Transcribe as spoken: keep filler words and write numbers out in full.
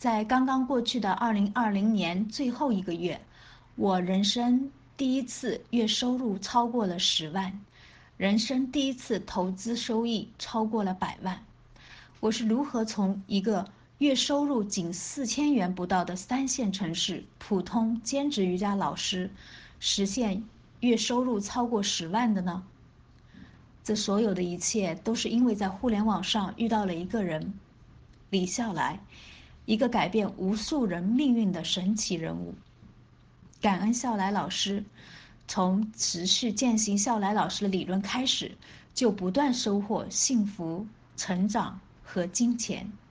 在刚刚过去的二零二零年最后一个月，我人生第一次月收入超过了十万，人生第一次投资收益超过了百万。我是如何从一个月收入仅四千元不到的三线城市普通兼职瑜伽老师，实现月收入超过十万的呢？这所有的一切都是因为在互联网上遇到了一个人，李笑来，一个改变无数人命运的神奇人物。感恩笑来老师，从持续践行笑来老师的理论开始，就不断收获幸福、成长和金钱。